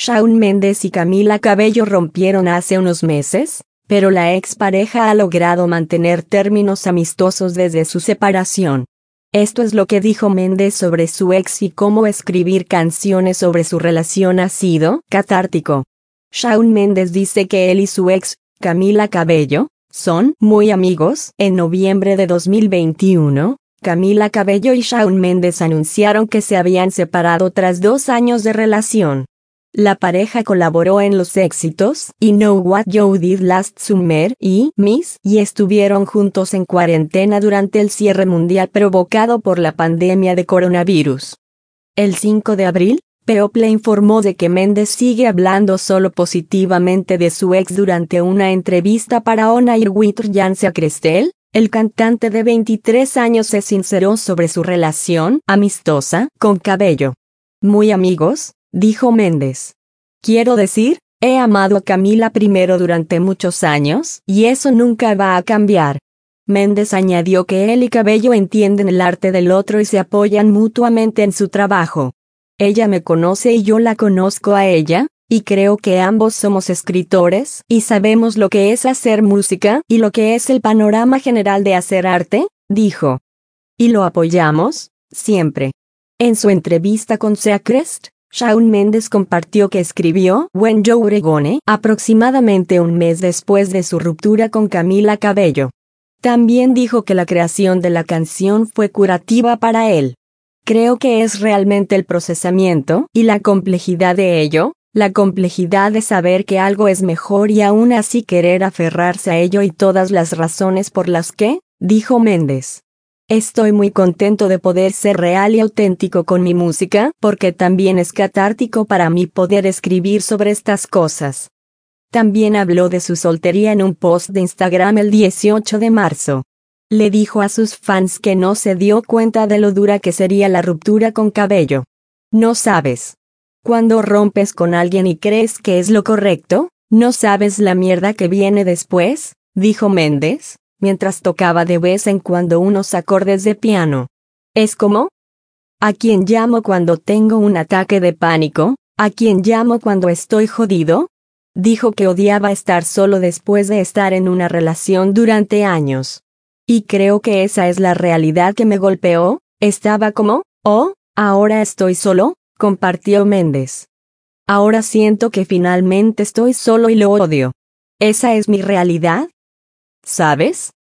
Shawn Mendes y Camila Cabello rompieron hace unos meses, pero la expareja ha logrado mantener términos amistosos desde su separación. Esto es lo que dijo Mendes sobre su ex y cómo escribir canciones sobre su relación ha sido catártico. Shawn Mendes dice que él y su ex, Camila Cabello, son muy amigos. En noviembre de 2021, Camila Cabello y Shawn Mendes anunciaron que se habían separado tras 2 años de relación. La pareja colaboró en los éxitos "I Know What You Did Last Summer" y "Miss" y estuvieron juntos en cuarentena durante el cierre mundial provocado por la pandemia de coronavirus. El 5 de abril, People informó de que Mendes sigue hablando solo positivamente de su ex durante una entrevista para On Air with Ryan Seacrest. El cantante de 23 años se sinceró sobre su relación amistosa con Cabello. Muy amigos, dijo Mendes. Quiero decir, he amado a Camila primero durante muchos años y eso nunca va a cambiar. Mendes añadió que él y Cabello entienden el arte del otro y se apoyan mutuamente en su trabajo. Ella me conoce y yo la conozco a ella, y creo que ambos somos escritores y sabemos lo que es hacer música y lo que es el panorama general de hacer arte, dijo. Y lo apoyamos, siempre. En su entrevista con Seacrest, Shawn Mendes compartió que escribió When You're Gone aproximadamente un mes después de su ruptura con Camila Cabello. También dijo que la creación de la canción fue curativa para él. Creo que es realmente el procesamiento y la complejidad de ello, la complejidad de saber que algo es mejor y aún así querer aferrarse a ello y todas las razones por las que, dijo Mendes. Estoy muy contento de poder ser real y auténtico con mi música porque también es catártico para mí poder escribir sobre estas cosas. También habló de su soltería en un post de Instagram el 18 de marzo. Le dijo a sus fans que no se dio cuenta de lo dura que sería la ruptura con Cabello. No sabes. Cuando rompes con alguien y crees que es lo correcto, no sabes la mierda que viene después, dijo Mendes, mientras tocaba de vez en cuando unos acordes de piano. Es como a quien llamo cuando tengo un ataque de pánico, a quien llamo cuando estoy jodido. Dijo que odiaba estar solo después de estar en una relación durante años. Y creo que esa es la realidad que me golpeó, estaba como, oh, ahora estoy solo, compartió Mendes. Ahora siento que finalmente estoy solo y lo odio. Esa es mi realidad. ¿Sabes?